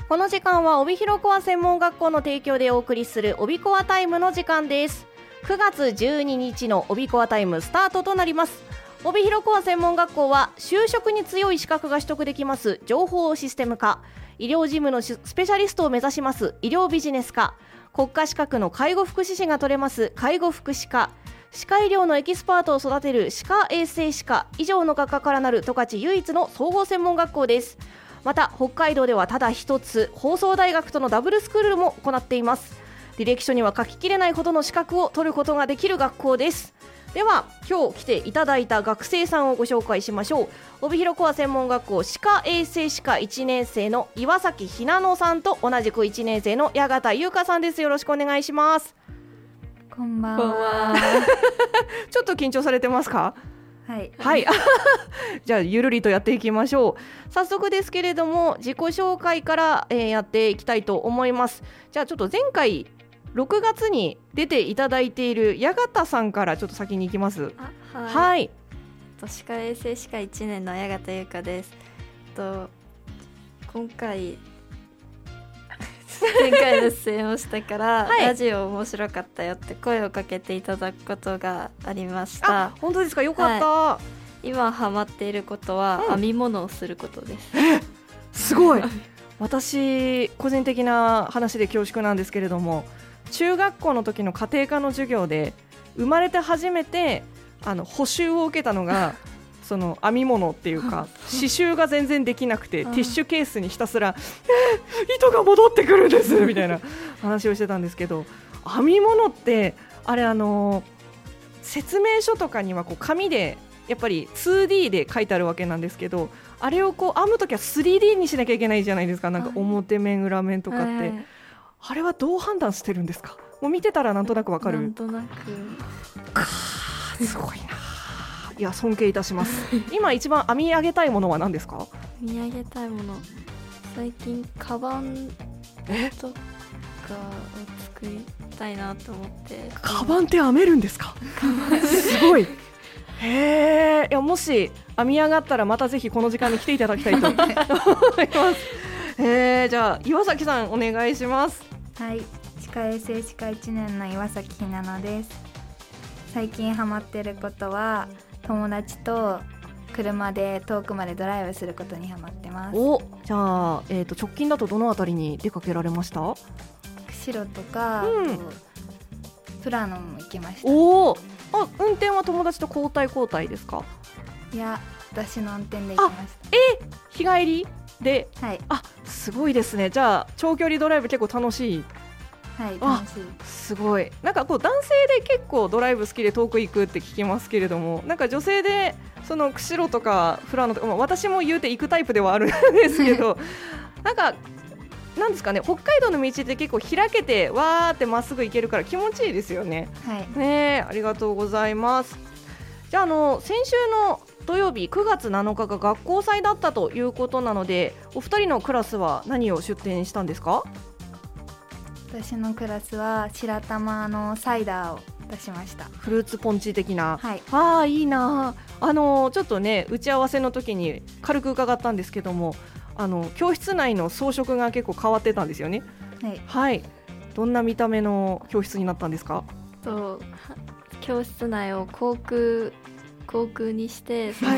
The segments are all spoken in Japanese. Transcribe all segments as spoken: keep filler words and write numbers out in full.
この時間は帯広コア専門学校の提供でお送りする帯コアタイムの時間です。くがつじゅうににちの帯コアタイムスタートとなります。帯広コア専門学校は就職に強い資格が取得できます情報システム科、医療事務のスペシャリストを目指します医療ビジネス科、国家資格の介護福祉士が取れます介護福祉科、歯科医療のエキスパートを育てる歯科衛生士科、以上の学科からなる十勝唯一の総合専門学校です。また北海道ではただ一つ、放送大学とのダブルスクールも行っています。履歴書には書ききれないほどの資格を取ることができる学校です。では今日来ていただいた学生さんをご紹介しましょう。帯広コア専門学校歯科衛生士科いちねん生の岩崎ひなのさんと、同じくいちねん生の八形優香さんです。よろしくお願いします。 こんばんは。 ちょっと緊張されてますか？ はい、 はい、じゃあゆるりとやっていきましょう。早速ですけれども自己紹介から、えー、やっていきたいと思います。じゃあちょっと前回ろくがつに出ていただいている八形さんからちょっと先に行きます。 あ、はい、 はい、 歯科衛生士科いちねんの八形優香です。と今回前回の出演をしたから、はい、ラジオ面白かったよって声をかけていただくことがありました。 あ、本当ですか？よかった、はい、今ハマっていることは、うん、編み物をすることです。 え、すごい私個人的な話で恐縮なんですけれども、中学校の時の家庭科の授業で生まれて初めてあの補習を受けたのがその編み物っていうか刺繍が全然できなくてティッシュケースにひたすらえー、糸が戻ってくるんですみたいな話をしてたんですけど、編み物ってあれあの説明書とかにはこう紙でやっぱり ツーディー で書いてあるわけなんですけど、あれをこう編むときは スリーディー にしなきゃいけないじゃないですか。なんか表面裏面とかって、はい、あれはどう判断してるんですか？もう見てたらなんとなくわかる？ なんとなくかすごいな。いや尊敬いたします今一番編み上げたいものは何ですか？ 編み上げたいもの、最近カバンとかを作りたいなと思って。 カバンって編めるんですか？すごい。へー、いやもし編み上がったらまたぜひこの時間に来ていただきたいと思いますえー、じゃあ岩崎さんお願いします。 はい、歯科衛生士科いちねんの岩崎ひなのです。最近ハマってることは友達と車で遠くまでドライブすることにハマってます。 お、じゃあ、えーと、直近だとどのあたりに出かけられました？ 釧路とか、うん、富良野も行きました。 おー、あ、運転は友達と交代交代ですか？ いや、私の運転で行きました。 え、日帰りで、 はい、 あ、すごいですね。じゃあ長距離ドライブ結構楽しい？ はい、楽しい。 すごい。なんかこう男性で結構ドライブ好きで遠く行くって聞きますけれども、なんか女性でその釧路とか富良野とか、まあ、私も言うて行くタイプではあるんですけどなんかなんですかね、北海道の道って結構開けてわーってまっすぐ行けるから気持ちいいですよね。 はい、 ね、ありがとうございます。じゃあ、あの先週の土曜日くがつなのかが学校祭だったということなので、お二人のクラスは何を出展したんですか？ 私のクラスは白玉のサイダーを出しました。 フルーツポンチ的な、 はい、 あー、いいな。あのちょっとね打ち合わせの時に軽く伺ったんですけども、あの教室内の装飾が結構変わってたんですよね。 はい、 はい、どんな見た目の教室になったんですか？ と教室内を航空航空にして、はい、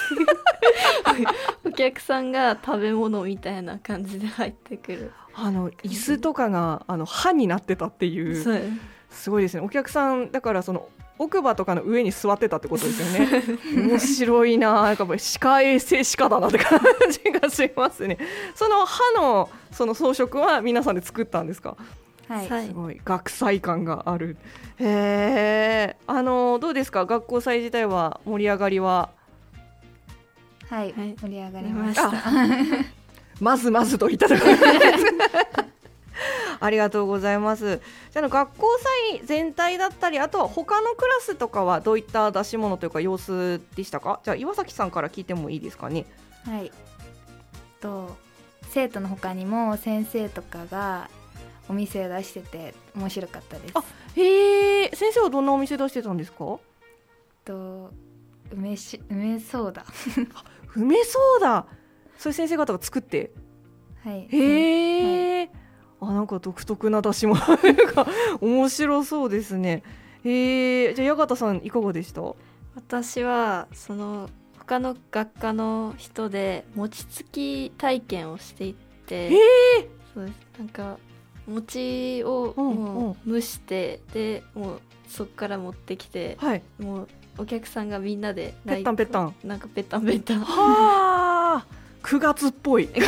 お客さんが食べ物みたいな感じで入ってくる。 あの椅子とかがあの歯になってたっていう、 そうすごいですね。お客さんだからその奥歯とかの上に座ってたってことですよね面白いな。なんか歯科衛生歯科だなって感じがしますね。その歯のその装飾は皆さんで作ったんですか？ はい、 すごい学祭感がある。へー、あのどうですか、学校祭自体は盛り上がりは？ はい、 はい、 盛り上がりました。 まずまずといただくありがとうございます。じゃあ、学校祭全体だったり、あとは他のクラスとかはどういった出し物というか様子でしたか？じゃあ岩崎さんから聞いてもいいですかね。 はい、と生徒の他にも先生とかがお店を出してて面白かったです。 あ、へー、先生はどんなお店出してたんですか？ と梅し梅ソーダ梅ソーダ、そういう先生方が作って、 はい、 へえ、はい、あ、なんか独特な出し物が面白そうですね。へえ、じゃあ矢方さんいかがでした？ 私はその他の学科の人で餅つき体験をしていて、 へえ、 そうです。なんか餅をもう蒸して、うんうん、でもうそこから持ってきて、はい、もうお客さんがみんなでペッタンペッタンなんかペッタンペッタンはあ、くがつっぽい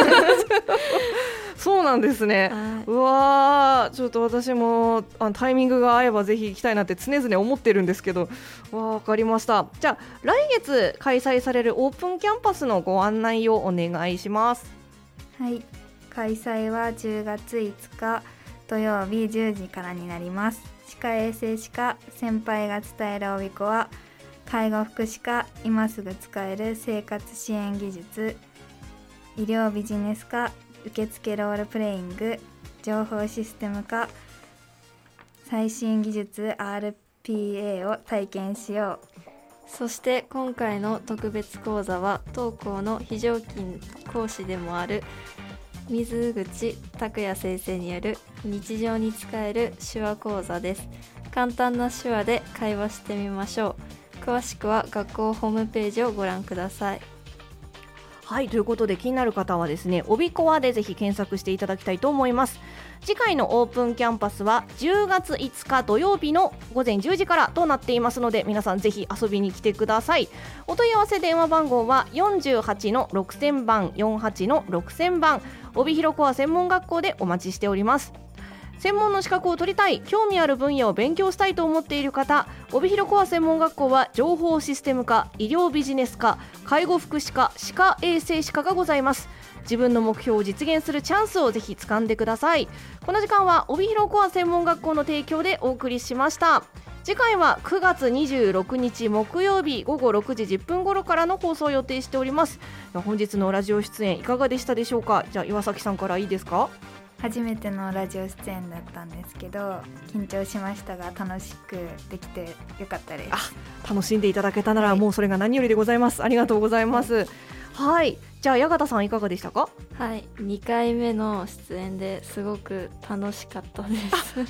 そうなんですね、はい、うわー、ちょっと私もあのタイミングが合えばぜひ行きたいなって常々思ってるんですけど、わかりました。じゃあ来月開催されるオープンキャンパスのご案内をお願いします。 はい、開催はじゅうがついつか土曜日じゅうじからになります。歯科衛生士科先輩が伝える帯子は介護福祉科今すぐ使える生活支援技術、医療ビジネス科受付ロールプレイング、情報システム科最新技術 アールピーエー を体験しよう。 そして今回の特別講座は当校の非常勤講師でもある水口拓也先生による日常に使える手話講座です。簡単な手話で会話してみましょう。詳しくは学校ホームページをご覧ください。 はい、ということで気になる方はですね、オビコアでぜひ検索していただきたいと思います。次回のオープンキャンパスはじゅうがついつか土曜日のごぜんじゅうじからとなっていますので、皆さんぜひ遊びに来てください。お問い合わせ電話番号は よんじゅうはちのろくせんばん よんはちのろくせんばん、帯広コア専門学校でお待ちしております。専門の資格を取りたい、興味ある分野を勉強したいと思っている方、帯広コア専門学校は情報システム科、医療ビジネス科、介護福祉科、歯科衛生士科がございます。自分の目標を実現するチャンスをぜひ掴んでください。この時間は帯広コア専門学校の提供でお送りしました。次回はくがつにじゅうろくにち木曜日ごごろくじじゅっぷん頃からの放送を予定しております。本日のラジオ出演いかがでしたでしょうか？じゃあ岩崎さんからいいですか？ 初めてのラジオ出演だったんですけど緊張しましたが楽しくできてよかったです。 あ、楽しんでいただけたなら、はい、もうそれが何よりでございます。ありがとうございます。はい、はい、じゃあ矢方さんいかがでしたか？ はい、にかいめの出演ですごく楽しかったです。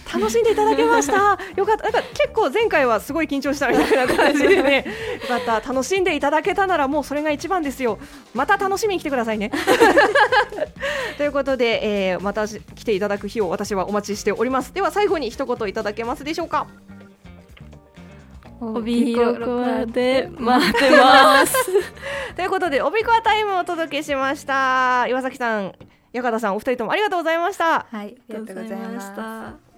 楽しんでいただけましたよかった。なんか結構前回はすごい緊張したみたいな感じでねよかった。楽しんでいただけたならもうそれが一番ですよ。また楽しみに来てくださいねということで、えー、また来ていただく日を私はお待ちしております。では最後に一言いただけますでしょうか？ 帯広コアで待ってますということで帯コアタイムをお届けしました。岩崎さん、矢方さん、お二人ともありがとうございました。 はい、ありがとうございました。